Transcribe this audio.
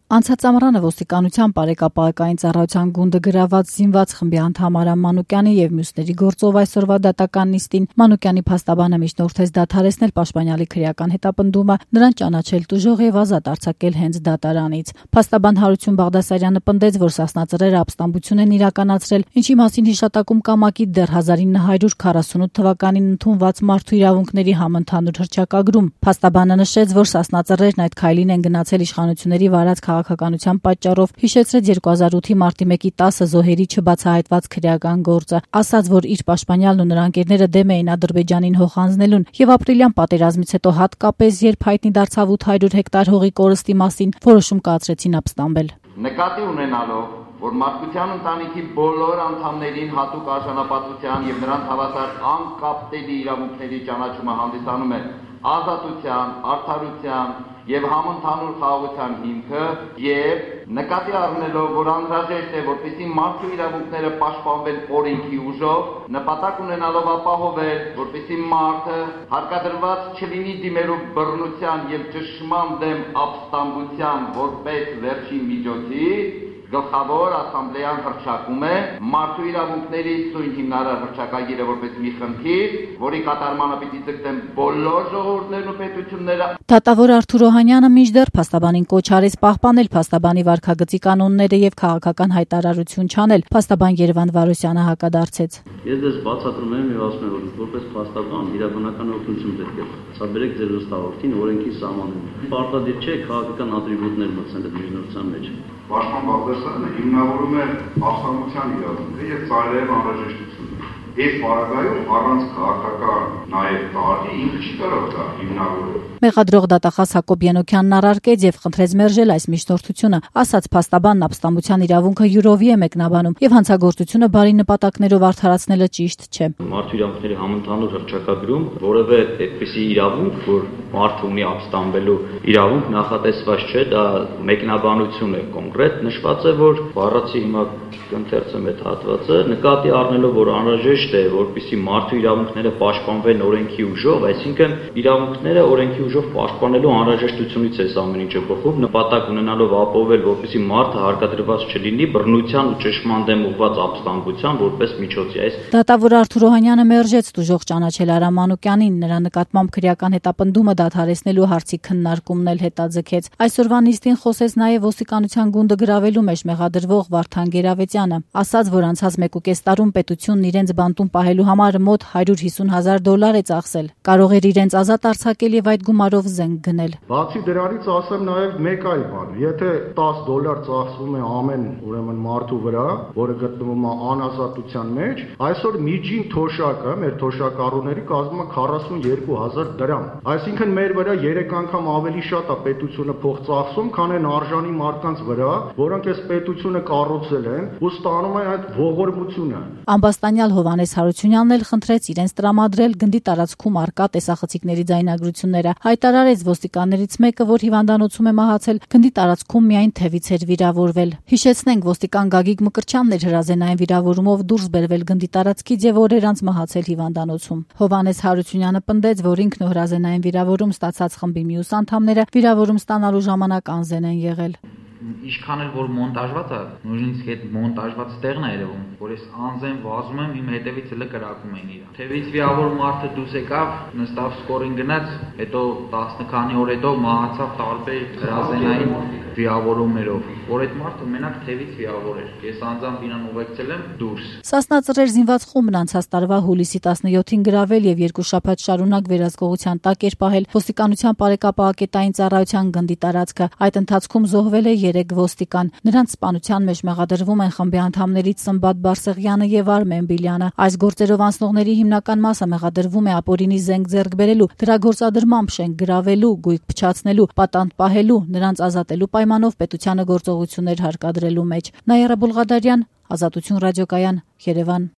Անցած ամռանը ոստիկանության բարեկապահական ծառայության գունդը գրաված զինված խմբի անդամ Արամ Մանուկյանի եւ մյուսների գործով այսօրվա դատական նիստին Մանուկյանի փաստաբանը միջնորդեց դադարեցնել պաշտպանյալի քրեական հետապնդումը, նրան ճանաչել տուժող եւ ազատ արձակել հենց դատարանից։ Փաստաբան Հարություն Բաղդասարյանը պնդեց, որ Սասնա ապստամբություն են իրականացրել, ինչի մասին հիշատակում կամակի դեռ 1948 թվականին ընդունված մարդու իրավունքների համընդհանուր հռչակագրում։ Փաստաբանը նշեց, որ Սասնա այդ քայլին են գնացել իշխանությունների վարած քաղաքականության պատճառով, հիշեցրեց 2008-ի մարտի 1-ի 10 զոհերի չբացահայտված քրեական գործը, ասաց, որ իր պաշտպանյալն ու նրա ընկերները դեմ էին Ադրբեջանին հող հանձնելուն եւ ապրիլյան պատերազմից հետո հատկապես երբ հայտնի դարձավ 800 հեկտար հողի կորստի մասին, որոշում կայացրեցին ապստամբել։ Նկատի ունենալով, որ մարդկության ընտանիքի բոլոր անդամներին հատուկ արժանապատվության եւ նրանց հավասար անկապտելի իրավունքների ճանաչումը հանդիսանում է ազատության, արդարության եւ համընդհանուր խաղաղության հիմքը եւ նկատի առնելով, որ անհրաժեշտ է, որպեսզի մարդու իրավունքները պաշտպանվեն օրենքի ուժով, նպատակ ունենալով ապահովել, որպեսզի մարդը հարկադրված չլինի դիմելու բռնության եւ ճշմարտ դեմ ապստամբության որպես վերջին միջոցի, Գլխավոր ասամբլեան հռչակում է մարդու իրավունքների սույն հիմնարար հռչակագիրը որպես մի խնդիր, որի կատարմանը պիտի ձգտեն բոլոր ժողովուրդներն ու պետությունները։ Դատավոր Արթուր Օհանյանը մինչդեռ փաստաբանին կոչ արեց պահպանել փաստաբանի վարքագծի կանոնները եւ քաղաքական հայտարարություն չանել։ Փաստաբան Երևան Վարոսյանը հակադարձեց։ Ես դες բացատրում եմ եւ ասում եմ, որ որպես փաստաբան իրավաբանական օգնություն պետք է ցուցաբերեք ձեր հստակորթին օրենքի սահմաններում։ Պարտադիր չէ քաղաքական ատրիբուտներ մտցնել այդ միջնորդության մեջ։ Պաշտպան Բաղդասարյանը հիմնավորում է ապստամբության իրավունքը եւ ծայրահեղ անհրաժեշտությունը։ Այս պարագայում առանց քաղաքական նաեւ տարի ինքը չի կարող դա հիմնավորել։ Մեղադրող դատախազ Հակոբ Ենոքյանն առարկեց եւ խնդրեց մերժել այս միջնորդությունը, ասաց փաստաբանն ապստամբության իրավունքը յուրովի է մեկնաբանում եւ հանցագործությունը բարի նպատակներով արդարացնելը ճիշտ չէ։ Մարդու իրավունքների համընդհանուր հռչակագրում որևէ այդպիսի իրավունք, որ մարդը ունի ապստամբելու իրավունք նախատեսված չէ, դա մեկնաբանություն է կոնկրետ, նշված է, որ բառացի հիմա կընթերցեմ այդ հատվածը, նկատի առնելով, որ անհրաժեշտ է, որպեսզի մարդու իրավունքները պաշտպանվեն օրենքի ուժով, այսինքն իրավունքները օրենքի ուժով պաշտպանելու անհրաժեշտությունից է ամեն ինչը բխում, նպատակ ունենալով ապահովել, որպեսզի մարդը հարկադրված չլինի բռնության ու ճշմարտ դեմ ուղղված ապստամբության որպես միջոցի։ Այս դատավոր Արթուր Օհանյանը մերժեց տուժող ճանաչել Արամ Մանուկյանին, նրա նկատմամբ քրեական հետապնդումը դադարեցնելու հարցի քննարկումն էլ հետաձգեց։ Այսօրվա նիստին խոսեց նաեւ ոստիկանության գունդը գրավելու մեջ մեղադրվող Վարդան Գերավետյանը, ասաց, որ անցած 1.5 տարում պետությունն իրենց բանտում պահելու համար մոտ $150,000 է ծախսել։ Կարող էր իրենց ազատ արձակել եւ այդ գումարով զենք գնել։ Բացի դրանից ասեմ նաեւ մեկ այլ բան, եթե $10 ծախսվում է ամեն ուրեմն մարդու վրա, որը գտնվում է անազատության մեջ, այսօր միջին թոշակը մեր թոշակառուների կազմում է $42,000։ Այսինքն մեր վրա 3 անգամ ավելի շատ է պետությունը փող ծախսում, քան այն արժանի մարդկանց վրա, որոնք այս պետությունը կառուցել են ու ստանում են այդ ողորմությունը։ Ամբաստանյալ Հովհաննես Հարությունյանն էլ խնդրեց իրենց տրամադրել գնդի տարածքում արկա տեսախցիկների ձայնագրությունները։ Հայտարարեց ոստիկաններից մեկը, որ հիվանդանոցում է մահացել, գնդի տարածքում միայն թևից էր վիրավորվել։ Հիշեցնենք, ոստիկան Գագիկ Մկրտչյանն էր հրազենային վիրավորումով դուրս բերվել գնդի տարածքից եւ օրեր անց մահացել հիվանդանոցում։ Հովհաննես Հարությունյանը պնդեց, որ ինքն ու հրազենային վիրավորում ստացած խմբի մյուս անդամները վիրավորում ստանալու ժամանակ անզեն են եղել։ Ինչքան էլ որ մոնտաժված է, նույնիսկ այդ մոնտաժված տեղն է երևում, որ ես անձեն վազում եմ, իմ հետևից էլ կրակում են իրան։ Թևից վիավոր մարդը դուրս եկավ, նստավ սկորին գնաց, հետո 10 քանի օր հետո մահացավ տարբեր հրազենային վիավորումներով, որ այդ մարդը մենակ թևից վիավոր էր։ Ես անձամբ իրան ուղեկցել եմ դուրս։ Սասնա զինված խումբն անցած տարվա հուլիսի 17-ին գրավել եւ 2 շաբաթ շարունակ վերահսկողության տակ էր պահել ոստիկանության բարեկապահական ծառայության գնդի տարածքը։ Այդ ընթացքում զոհվել է 3 ոստիկան։ Նրանց սպանության մեջ մեղադրվում են խմբի անդամներից Սմբատ Բարսեղյանը եւ Արմեն Բիլյանը։ Այս գործերով անցնողների հիմնական մասը մեղադրվում է ապօրինի զենք ձեռք բերելու, դրա գործադրմամբ շենք գրավելու, գույք փչացնելու, պատանդ պահելու, նրանց ազատելու պայմանով պետությանը գործողություններ հարկադրելու մեջ։ Նաիրա Բուլղադարյան, Ազատություն ռադիոկայան, Երևան։